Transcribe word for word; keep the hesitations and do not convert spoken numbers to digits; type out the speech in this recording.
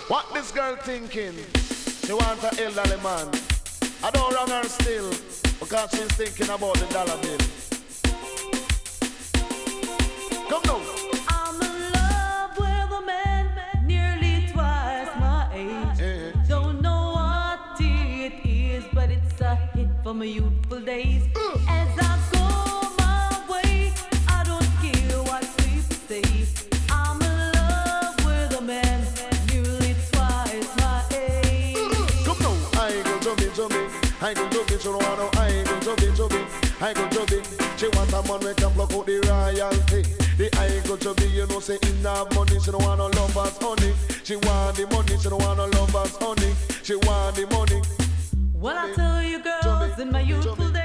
What this girl thinking? She want an elderly man. I don't run her still because she's thinking about the dollar bill. Come now. I'm in love with a man nearly twice my age. Yeah. Don't know what it is, but it's a hit from my youthful days. Uh. As I go my way, I don't care what people say. I'm in love with a man nearly twice my age. Uh. Come now, I go to me, to me. I go to me, so I know I go to me, to me. I go to me. She want a man we can block out the royalty. The I go to be, you know, say in that money, she don't want no lovers, honey. She want the money, she don't want no lovers, honey. She want the money. Well, I tell you, girls, in my youthful days,